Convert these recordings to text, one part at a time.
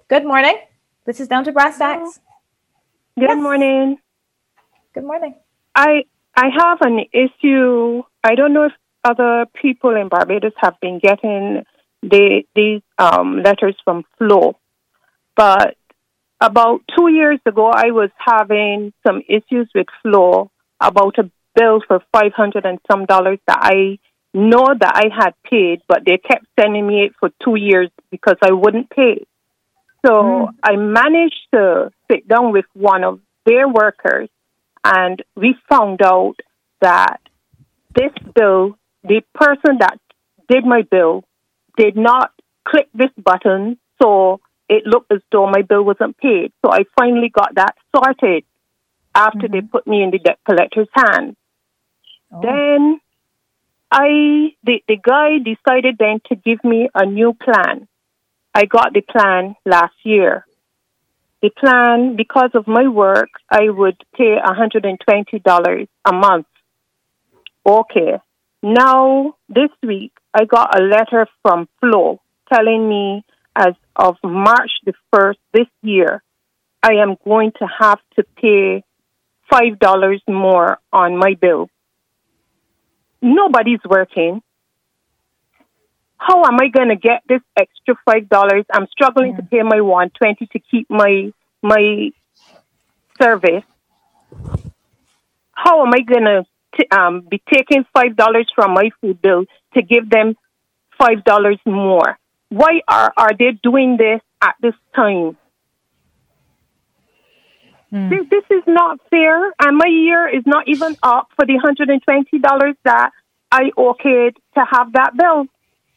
Good morning. This is Down to Brass Hello. Tacks. Good Yes. morning. Good morning. I have an issue. I don't know if other people in Barbados have been getting these letters from Flow, but about 2 years ago, I was having some issues with Flow about a bill for 500 and some dollars that I know that I had paid, but they kept sending me it for 2 years because I wouldn't pay. So Mm. I managed to sit down with one of their workers, and we found out that this bill, the person that did my bill, did not click this button, so it looked as though my bill wasn't paid. So I finally got that sorted after they Mm-hmm. put me in the debt collector's hand. Oh. Then the guy decided then to give me a new plan. I got the plan last year. The plan, because of my work, I would pay $120 a month. Okay. Now, this week, I got a letter from Flo telling me as of March the 1st this year, I am going to have to pay $5 more on my bill. Nobody's working. How am I going to get this extra $5? I'm struggling to Yeah. pay my 120 to keep my service. How am I going to be taking $5 from my food bill to give them $5 more? Why are they doing this at this time? Mm. This is not fair, and my year is not even up for the $120 that I okayed to have that bill.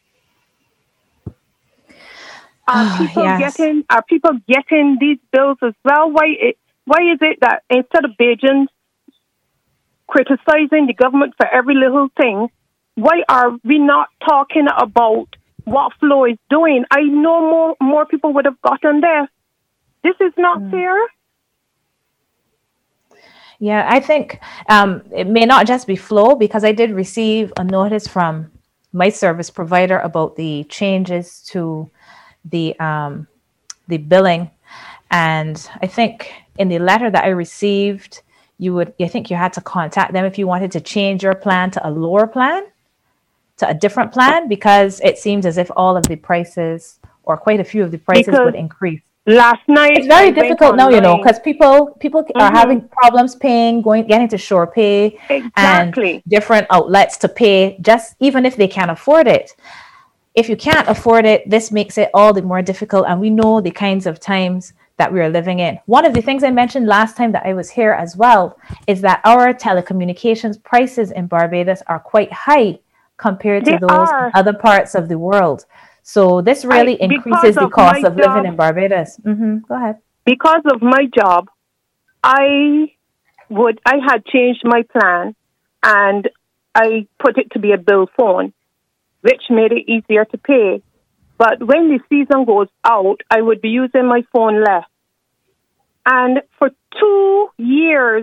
Yes. Are people getting these bills as well? Why is it that instead of Beijing criticizing the government for every little thing, why are we not talking about what Flo is doing? I know more people would have gotten this. This is not Mm. fair. Yeah, I think it may not just be Flow because I did receive a notice from my service provider about the changes to the billing, and I think in the letter that I received, I think you had to contact them if you wanted to change your plan to a lower plan, to a different plan, because it seems as if all of the prices or quite a few of the prices Because would increase. last It's night very I went difficult now, online. because people are Hmm. having problems paying, getting to Shore Pay and Exactly. different outlets to pay, just even if they can't afford it. If you can't afford it, this makes it all the more difficult. And we know the kinds of times that we are living in. One of the things I mentioned last time that I was here as well is that our telecommunications prices in Barbados are quite high compared to They those in are. other parts of the world. So this I really because increases the of cost my of living job in Barbados. Go ahead. because of my job, I I had changed my plan, and I put it to be a bill phone, which made it easier to pay. But when the season goes out, I would be using my phone less. And for 2 years,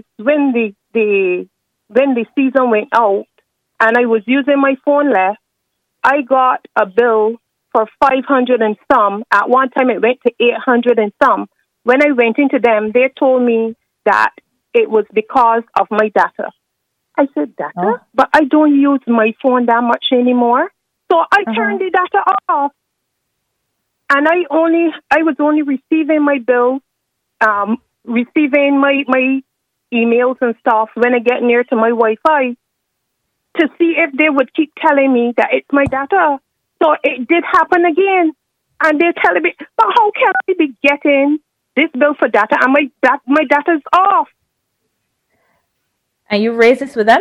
when the season went out, and I was using my phone less, I got a bill for 500 and some. At one time, it went to 800 and some. When I went into them, they told me that it was because of my data. I said, data? Oh. But I don't use my phone that much anymore. So I Uh-huh. turned the data off. And I was only receiving my bills, receiving my emails and stuff when I get near to my Wi-Fi to see if they would keep telling me that it's my data. So it did happen again. And they're telling me, but how can I be getting this bill for data and my data's off? And you raised this with them?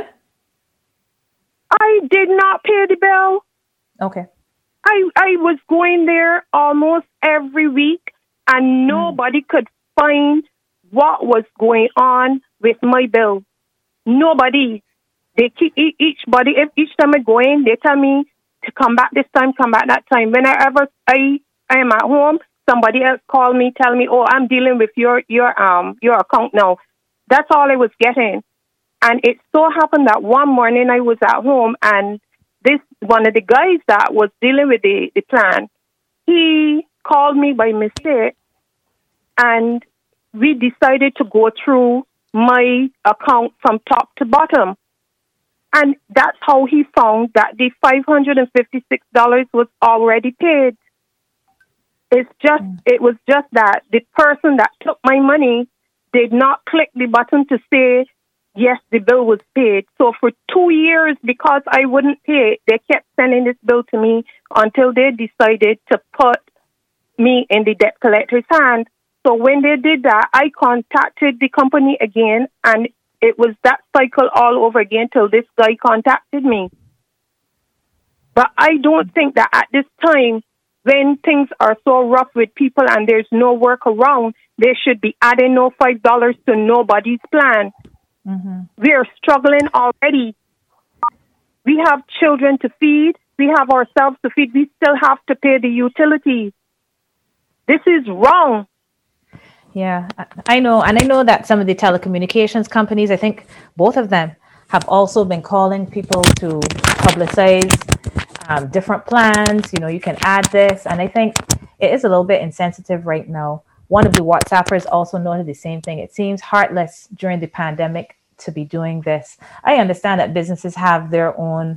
I did not pay the bill. Okay. I was going there almost every week, and Mm. nobody could find what was going on with my bill. Nobody. They keep each time I go in, they tell me to come back this time, come back that time. Whenever I am at home, somebody else call me, tell me, "Oh, I'm dealing with your account now." That's all I was getting. And it so happened that one morning I was at home, and this one of the guys that was dealing with the plan, he called me by mistake, and we decided to go through my account from top to bottom. And that's how he found that the $556 was already paid. It was just that the person that took my money did not click the button to say, yes, the bill was paid. So for 2 years, because I wouldn't pay, they kept sending this bill to me until they decided to put me in the debt collector's hand. So when they did that, I contacted the company again, and it was that cycle all over again till this guy contacted me. But I don't think that at this time, when things are so rough with people and there's no work around, they should be adding no $5 to nobody's plan. Mm-hmm. We are struggling already. We have children to feed. We have ourselves to feed. We still have to pay the utilities. This is wrong. Yeah, I know. And I know that some of the telecommunications companies, I think both of them, have also been calling people to publicize different plans. You know, you can add this. And I think it is a little bit insensitive right now. One of the WhatsAppers also noted the same thing. It seems heartless during the pandemic to be doing this. I understand that businesses have their own,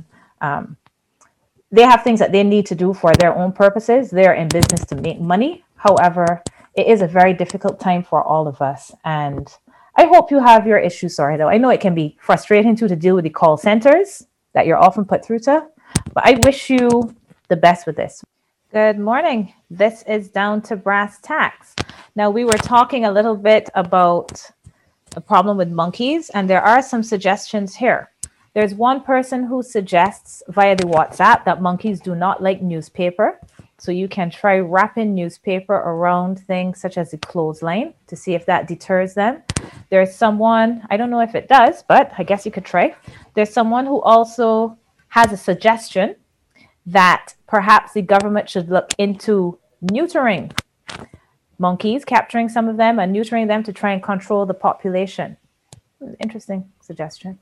they have things that they need to do for their own purposes. They're in business to make money. However, it is a very difficult time for all of us. And I hope you have your issues sorted out. I know it can be frustrating to deal with the call centers that you're often put through to, but I wish you the best with this. Good morning. This is Down to Brass Tacks. Now, we were talking a little bit about a problem with monkeys, and there are some suggestions here. There's one person who suggests via the WhatsApp that monkeys do not like newspaper. So you can try wrapping newspaper around things such as the clothesline to see if that deters them. There's someone, I don't know if it does, but I guess you could try. There's someone who also has a suggestion that perhaps the government should look into neutering monkeys, capturing some of them and neutering them to try and control the population. Interesting suggestion.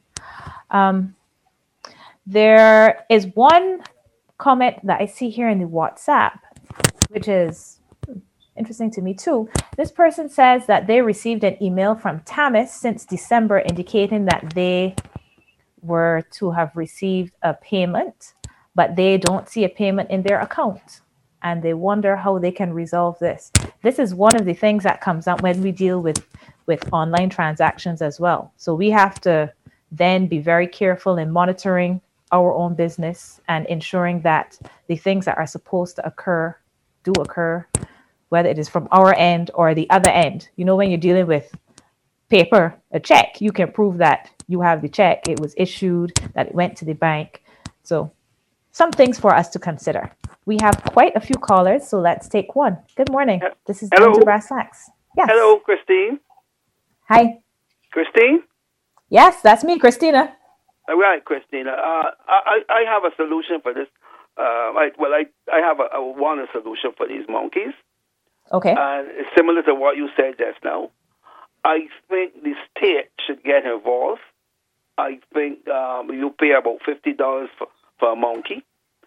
There is one comment that I see here in the WhatsApp, which is interesting to me too. This person says that they received an email from Tamis since December indicating that they were to have received a payment, but they don't see a payment in their account. And they wonder how they can resolve this. This is one of the things that comes up when we deal with online transactions as well. So we have to then be very careful in monitoring our own business and ensuring that the things that are supposed to occur do occur, whether it is from our end or the other end. You know, when you're dealing with paper, a check, you can prove that you have the check, it was issued, that it went to the bank. So some things for us to consider. We have quite a few callers, so let's take one. Good morning. This is Down to Brass Tacks. Yes. Hello, Christine. Hi. Christine? Yes, that's me, Christina. All right, Christina. I have a solution for this. I have a solution for these monkeys. Okay. And it's similar to what you said just now. I think the state should get involved. I think you pay about $50 for a monkey.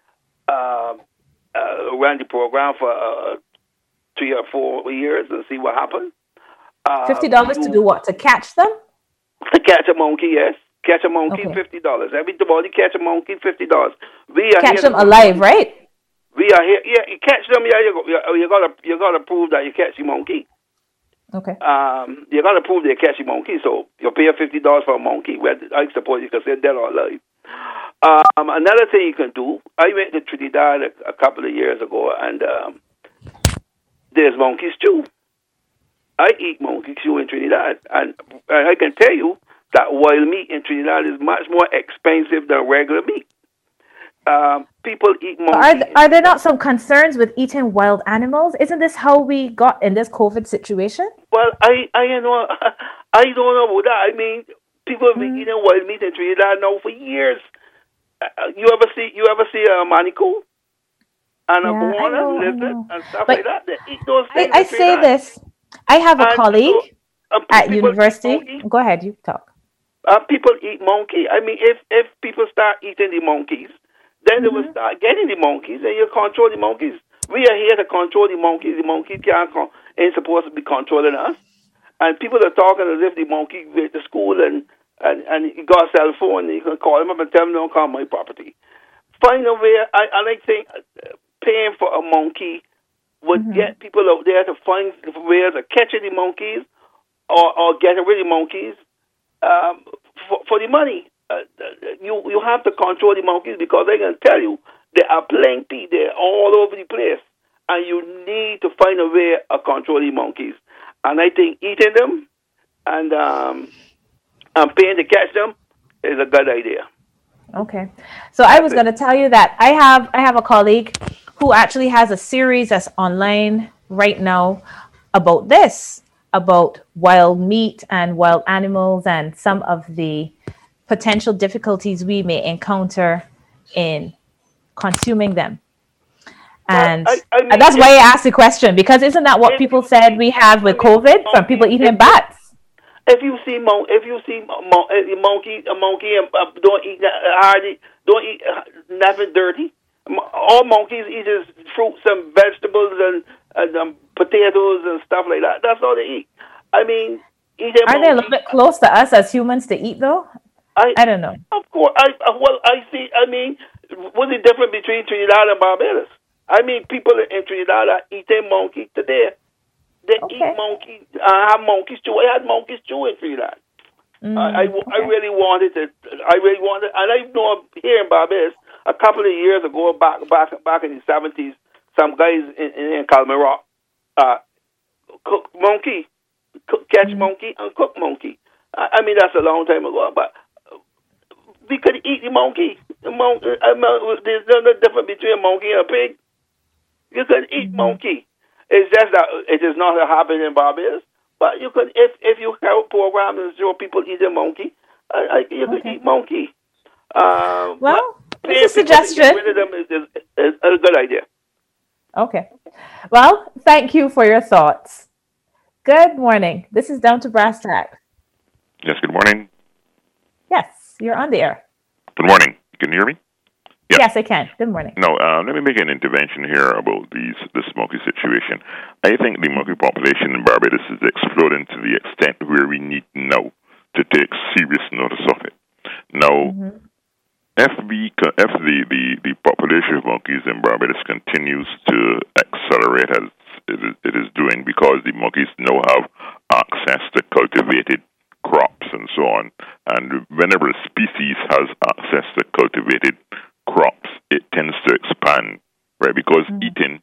Run the program for 3 or 4 years and see what happens. $50 to do what? To catch them? To catch a monkey, yes. Catch a monkey, okay. $50. Everybody catch a monkey, $50. Catch them alive, right? We are here. Yeah, you catch them. Yeah, you gotta prove that you catch the monkey. Okay. You gotta prove they catch the monkey. So you pay $50 for a monkey. Well, I suppose you can say dead or alive. Another thing you can do. I went to Trinidad a couple of years ago, and there's monkey stew. I eat monkey stew in Trinidad, and I can tell you that wild meat in Trinidad is much more expensive than regular meat. People eat monkey. Are there not some concerns with eating wild animals? Isn't this how we got in this COVID situation? Well, I don't know about that. I mean, people have been eating wild meat in Trinidad now for years. You ever see a manico and a iguana, lizard, and stuff like that? They eat those things. I say this. I have a colleague at university. Go ahead, you talk. People eat monkey. I mean, if people start eating the monkeys, then they will start getting the monkeys, and you control the monkeys. We are here to control the monkeys. The monkeys can't ain't supposed to be controlling us. And people are talking as if the monkey went to school and he got a cell phone and you can call him up and tell him don't come on my property. Find a way. I think paying for a monkey would get people out there to find ways of catching the monkeys or getting rid of the monkeys for the money. You have to control the monkeys because I can tell you there are plenty there all over the place, and you need to find a way of controlling monkeys. And I think eating them and paying to catch them is a good idea. Okay, so I was going to tell you that I have a colleague who actually has a series that's online right now about this, about wild meat and wild animals and some of the potential difficulties we may encounter in consuming them. And I mean, that's why I asked the question, because isn't that what people said we have with COVID from people eating bats? If you see a monkey, and don't eat hardy, don't eat nothing dirty. All monkeys eat is fruits and vegetables and potatoes and stuff like that. That's all they eat. I mean, are they a little bit close to us as humans to eat though? I don't know. Of course, I see. I mean, what's the difference between Trinidad and Barbados? I mean, people in Trinidad are eating monkey today. They eat monkey. Have monkeys too. I had monkeys too in Trinidad. I really wanted it. And I know here in Barbados, a couple of years ago, back in the 70s, some guys in Calmar cook monkey, catch monkey and cook monkey. I mean, that's a long time ago, but we could eat the monkey. There's no difference between a monkey and a pig. You can eat monkey. It's just that it is not happening in Barbados. But you could, if you have programs and show people eating monkey, you could eat monkey. Well, it's a suggestion. Rid of them is a good idea. Okay. Well, thank you for your thoughts. Good morning. This is Down to Brass Tacks. Yes, good morning. Yes, you're on the air. Good morning. Can you hear me? Yes, I can. Good morning. No, let me make an intervention here about this monkey situation. I think the monkey population in Barbados is exploding to the extent where we need now to take serious notice of it. Now, if the population of monkeys in Barbados continues to accelerate as it is doing, because the monkeys now have access to cultivated crops and so on, and whenever a species has access to cultivated crops, it tends to expand, right? Because eating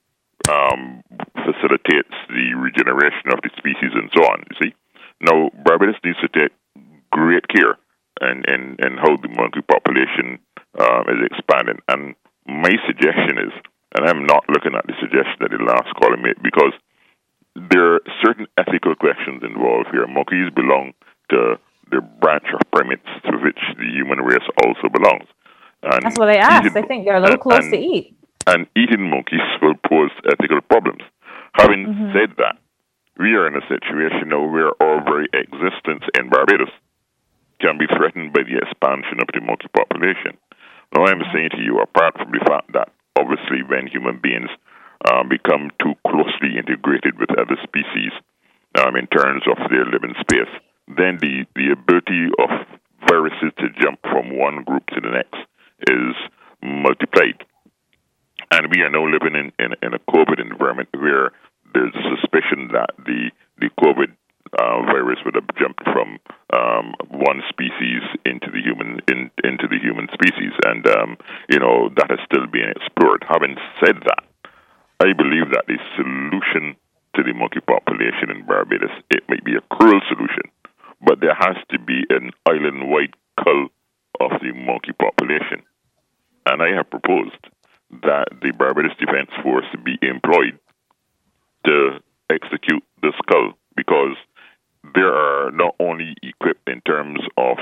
facilitates the regeneration of the species and so on, you see? Now, Barbados needs to take great care in how the monkey population is expanding. And my suggestion is, and I'm not looking at the suggestion that the last caller made, because there are certain ethical questions involved here. Monkeys belong to the branch of primates to which the human race also belongs. And that's what I asked. I think they're a little close to eat. And eating monkeys will pose ethical problems. Having said that, we are in a situation now where our very existence in Barbados can be threatened by the expansion of the monkey population. Now, I'm saying to you, apart from the fact that obviously when human beings become too closely integrated with other species in terms of their living space, then the ability of viruses to jump from one group to the next is multiplied. And we are now living in a COVID environment where there's a suspicion that the COVID virus would have jumped from one species into the human species, and that is still being explored. Having said that, I believe that the solution to the monkey population in Barbados, it may be a cruel solution, but there has to be an island-wide cull of the monkey population. And I have proposed that the Barbados Defense Force be employed to execute this cull, because they are not only equipped in terms of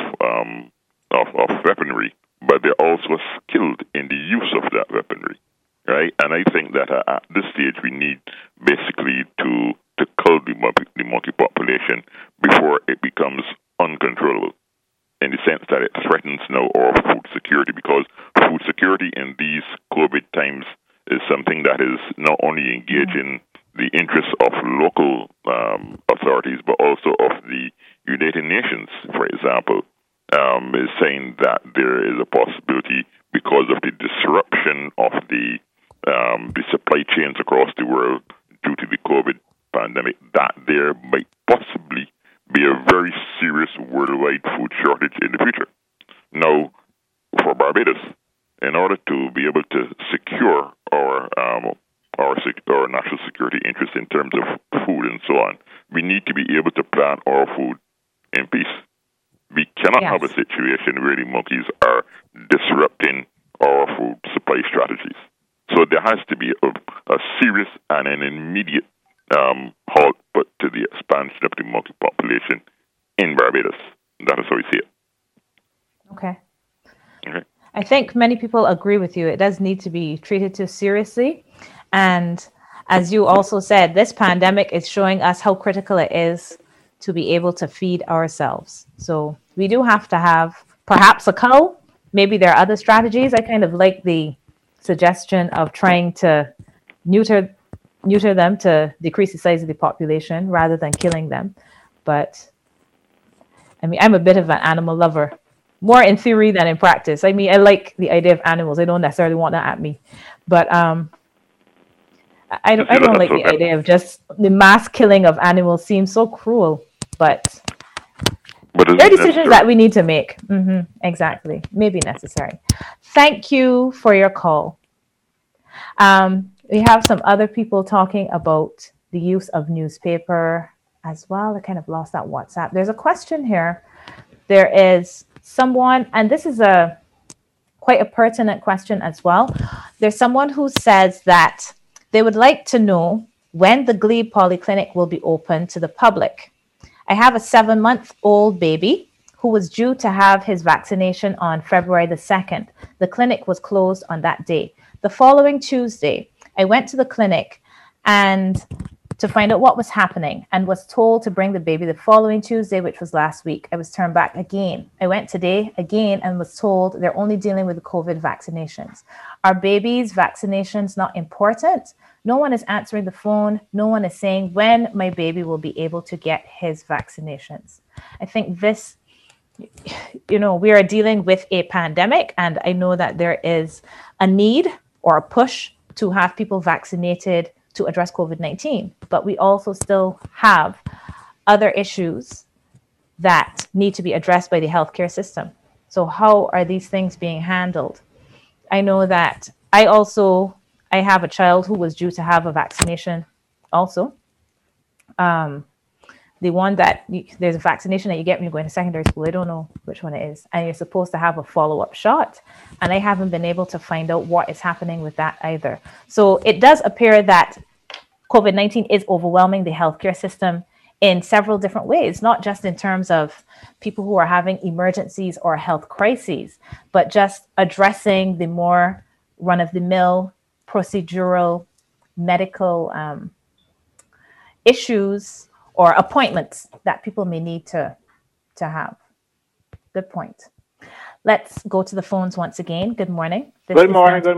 weaponry, but they're also skilled in the use of that weaponry, right? And I think that at this stage we need basically to cull the monkey population before it becomes uncontrollable, in the sense that it threatens now our food security, because food security in these COVID times is something that is not only engaging the interests of local authorities, but also of the United Nations, for example, is saying that there is a possibility because of the disruption of the supply chains across the world due to the COVID pandemic, that there might possibly be a very serious worldwide food shortage in the future. Now, for Barbados, in order to be able to secure our national security interests in terms of food and so on, we need to be able to plant our food in peace. We cannot have a situation where the monkeys are disrupting our food supply strategies. So there has to be a serious and an immediate halt put to the expansion of the monkey population in Barbados. That is how we see it. Okay. I think many people agree with you. It does need to be treated too seriously. And as you also said, this pandemic is showing us how critical it is to be able to feed ourselves. So we do have to have perhaps a cull. Maybe there are other strategies. I kind of like the suggestion of trying to neuter them to decrease the size of the population rather than killing them. But I mean, I'm a bit of an animal lover, more in theory than in practice. I mean, I like the idea of animals. I don't necessarily want that at me, but I don't like the idea of just the mass killing of animals. Seems so cruel, but there are decisions that we need to make. Exactly. Maybe necessary. Thank you for your call. We have some other people talking about the use of newspaper as well. I kind of lost that WhatsApp. There's a question here. There is someone, and this is quite a pertinent question as well. There's someone who says that they would like to know when the Glebe Polyclinic will be open to the public. I have a 7-month-old baby who was due to have his vaccination on February the 2nd. The clinic was closed on that day. The following Tuesday, I went to the clinic and to find out what was happening and was told to bring the baby the following Tuesday, which was last week. I was turned back again. I went today again and was told they're only dealing with the COVID vaccinations. Are babies' vaccinations not important? No one is answering the phone. No one is saying when my baby will be able to get his vaccinations. I think this, we are dealing with a pandemic, and I know that there is a need or a push to have people vaccinated to address COVID-19, but we also still have other issues that need to be addressed by the healthcare system. So how are these things being handled? I know that I have a child who was due to have a vaccination also. The one that there's a vaccination that you get when you go into secondary school. I don't know which one it is. And you're supposed to have a follow-up shot. And I haven't been able to find out what is happening with that either. So it does appear that COVID-19 is overwhelming the healthcare system in several different ways, not just in terms of people who are having emergencies or health crises, but just addressing the more run-of-the-mill procedural medical issues or appointments that people may need to have. Good point. Let's go to the phones once again. Good morning. Good morning. Good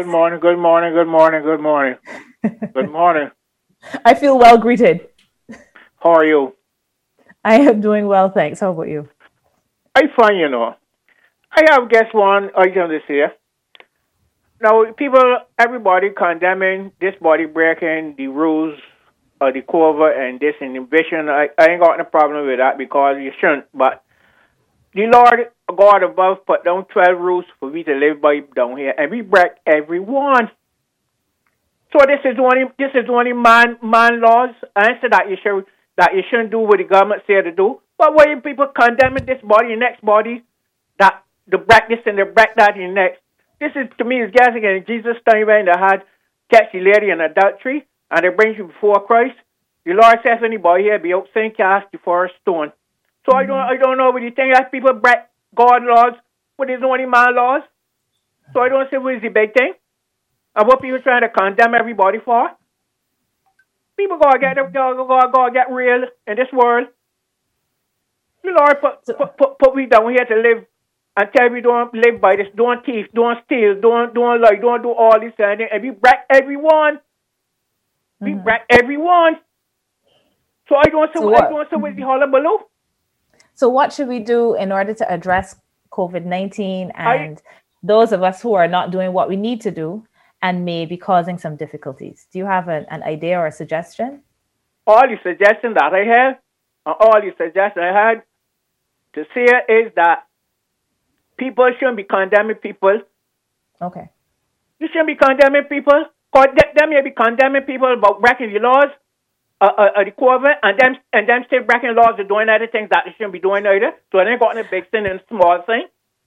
morning. I feel well greeted. How are you? I am doing well, thanks. How about you? I'm fine, I have guess one item this year. Now, everybody condemning this body breaking the rules of the COVID and this inhibition. I ain't got no problem with that because you shouldn't. But the Lord God above put down 12 rules for we to live by down here, and we break every one. So this is only man laws. Answer that you shouldn't do what the government said to do. But why people condemning this body and next body that the break this and the break that and next? This is to me is guessing in Jesus' time when they had catch the lady in adultery and they bring you before Christ. The Lord says anybody here be out sin cast the first stone. So I don't know what you think that people break God laws, but there's only man laws. So I don't see what is the big thing. And what people trying to condemn everybody for? People gotta get real in this world. The Lord put we down here to live and tell we don't live by this, don't thief, don't steal, don't lie, don't do all this and we break everyone. We brought everyone. So I don't say with the hullabaloo. So what should we do in order to address COVID-19 and those of us who are not doing what we need to do and may be causing some difficulties? Do you have an idea or a suggestion? All the suggestions that I have, and all the suggestions I had to say is that people shouldn't be condemning people. Okay. You shouldn't be condemning people. Because them may be condemning people about breaking the laws, the COVID, and them still breaking laws and doing other things that they shouldn't be doing either. So they ain't got no big sin and small thing.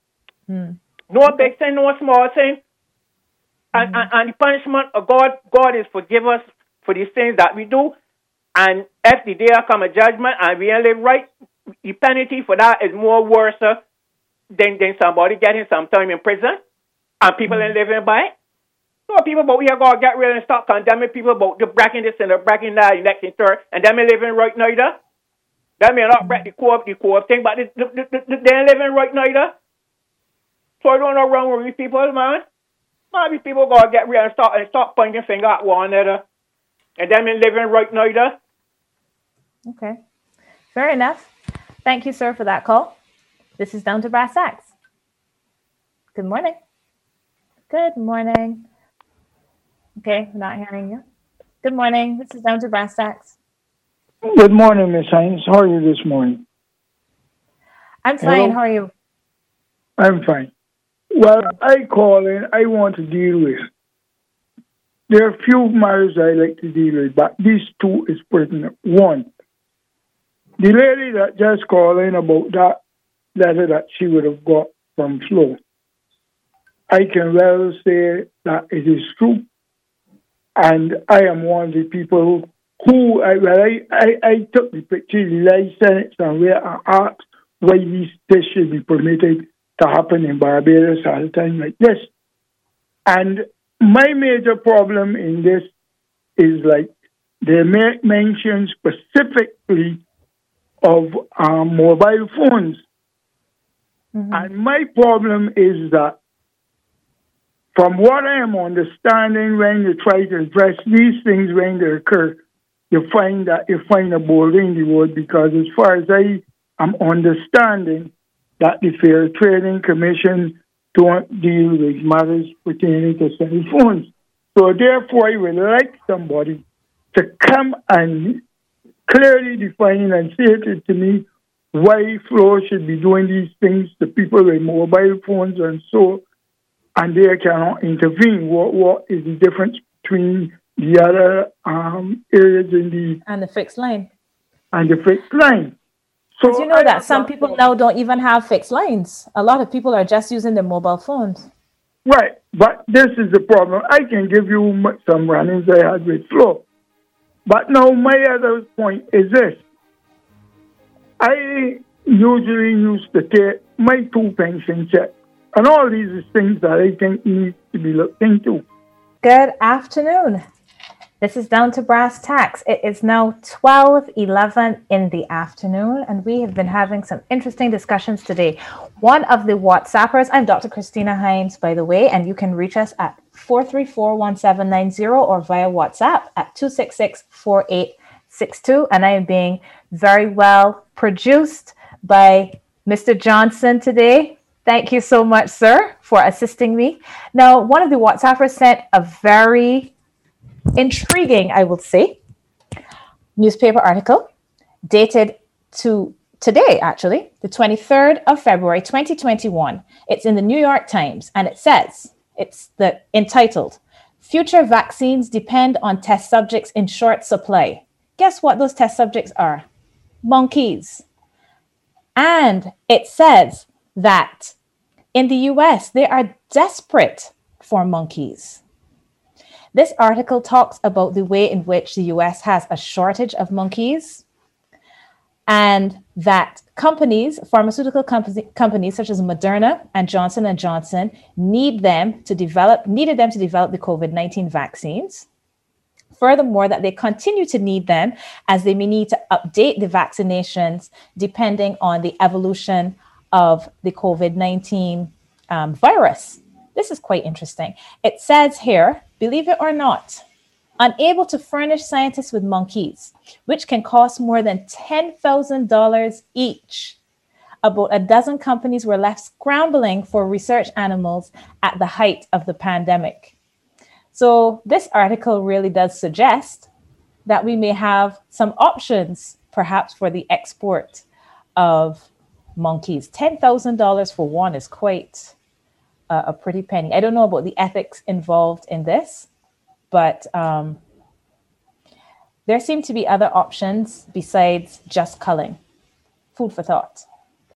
No big sin, no small thing. And the punishment of God is forgive us for these things that we do. And if the day come a judgment and we ain't live right, the penalty for that is more worse than somebody getting some time in prison and people ain't living by it. So people, but we are going to get rid and stop condemning people about the breaking this and the breaking that, election third, and them ain't living right neither. That may not break the core thing, but they ain't living right neither. So I don't know wrong with these people, man. Maybe people going to get rid and stop pointing finger at one another, and them ain't living right neither. Okay. Fair enough. Thank you, sir, for that call. This is Down to Brass Tacks. Good morning. Good morning. Okay, we're not hearing you. Good morning. This is Down to Brass Tacks. Good morning, Miss Hines. How are you this morning? I'm fine. Hello? How are you? I'm fine. Well, I call in. I want to deal with. There are a few matters I like to deal with, but these two is pertinent. One, the lady that just called in about that letter that she would have got from Flo. I can well say that it is true. And I am one of the people who I took the picture, the license, and where I asked why this should be permitted to happen in Barbados at a time like this. And my major problem in this is like they mention specifically of mobile phones. And my problem is that from what I am understanding, when you try to address these things when they occur, you find a boulder in the road, because as far as I am understanding, that the Fair Trading Commission don't deal with matters pertaining to cell phones. So therefore, I would like somebody to come and clearly define and say it to me why Flo should be doing these things to people with mobile phones and so, and they cannot intervene. What is the difference between the other areas in the fixed line? And the fixed line. So you know that some people now don't even have fixed lines. A lot of people are just using their mobile phones. Right, but this is the problem. I can give you some run-ins I had with Flo. But now my other point is this. I usually used to take my 2 pension checks. And all these are things that I think need to be looked into. Good afternoon. This is Down to Brass Tacks. It is now 12:11 in the afternoon, and we have been having some interesting discussions today. One of the WhatsAppers, I'm Dr. Christina Hines, by the way, and you can reach us at 434-1790 or via WhatsApp at 266-4862. And I am being very well produced by Mr. Johnson today. Thank you so much, sir, for assisting me. Now, one of the WhatsAppers sent a very intriguing, I would say, newspaper article dated to today, actually, the 23rd of February, 2021. It's in the New York Times, and it says, it's entitled, "Future Vaccines Depend on Test Subjects in Short Supply." Guess what those test subjects are? Monkeys. And it says that in the US, they are desperate for monkeys. This article talks about the way in which the US has a shortage of monkeys, and that pharmaceutical companies such as Moderna and Johnson & Johnson needed them to develop the COVID-19 vaccines. Furthermore, that they continue to need them as they may need to update the vaccinations depending on the evolution of the COVID-19 virus. This is quite interesting. It says here, believe it or not, unable to furnish scientists with monkeys, which can cost more than $10,000 each. About a dozen companies were left scrambling for research animals at the height of the pandemic. So this article really does suggest that we may have some options, perhaps, for the export of monkeys. $10,000 for one is quite a pretty penny. I don't know about the ethics involved in this, but there seem to be other options besides just culling. Food for thought.